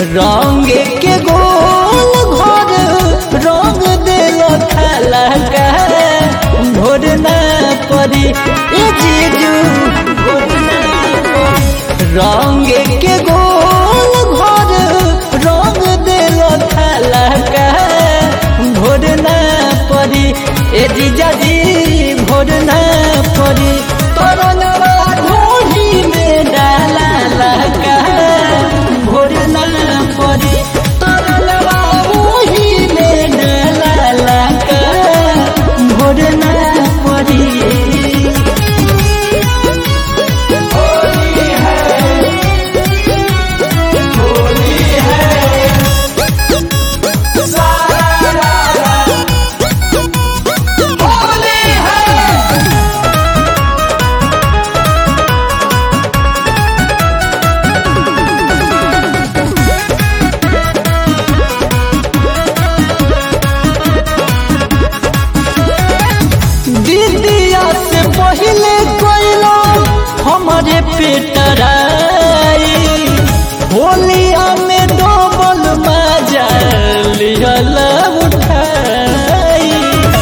रंग के गोल घर रंग दिल खाला का भोर ना पड़ी ए जीजू रंग के गोल घर रंग दिल खाला का भोर ना पड़ी ए जीजा जी भोर ना पड़ी तोरनवा ढोली में डाला लगा भोर ना पड़ी तोरनवा ढोली में डाला लगा भोर ना पड़ी दीदिया से पहले कोइलो हमारे पेटराई होलिया में डबल मजा लियल उठाई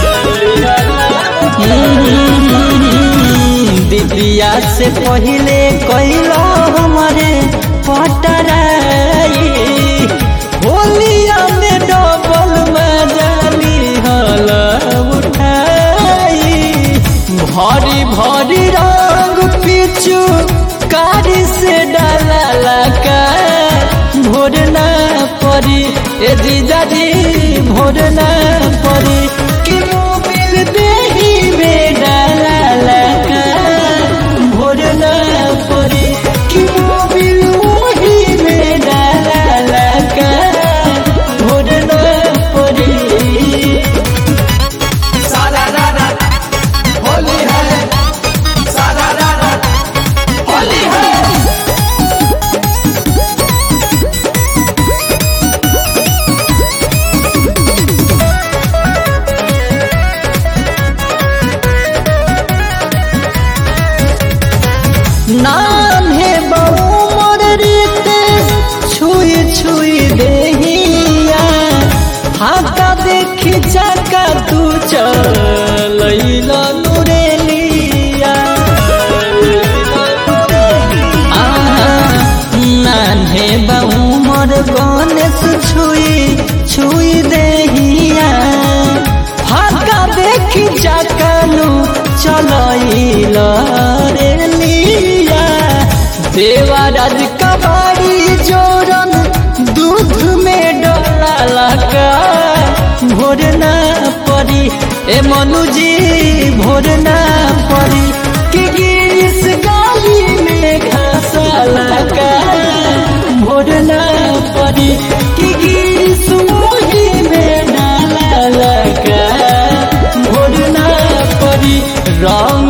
दीदिया से पहले कोइलो हमारे पेटराई होलिया में डबल मजा लियल भारी भारी रंग पीछू कारी से डाला लगा भोर ना पड़ी ए जीजा जी भोर ना पड़ी कि मोबिल देही में डाला लगा भोर ना पड़ी कि मोबिल वही में डाला लगा भोर ना पड़ी नाम है बहुमर रीते छुई छुई देहिया हाथा देखी जाका तू चलैला नुरेलिया नाम है बहुमर गणेश छुई छुई देहिया हाथा देखी जाका नु चलैला रेलिया देवराज कबाड़ी जोरन दूध में डोला लगा भोर ना पड़ी ए मनु जी भोर ना पड़ी कि गिरिस गाली में घासा लगा भोर ना पड़ी कि गिरिस वही में डाला लगा भोर ना पड़ी रंग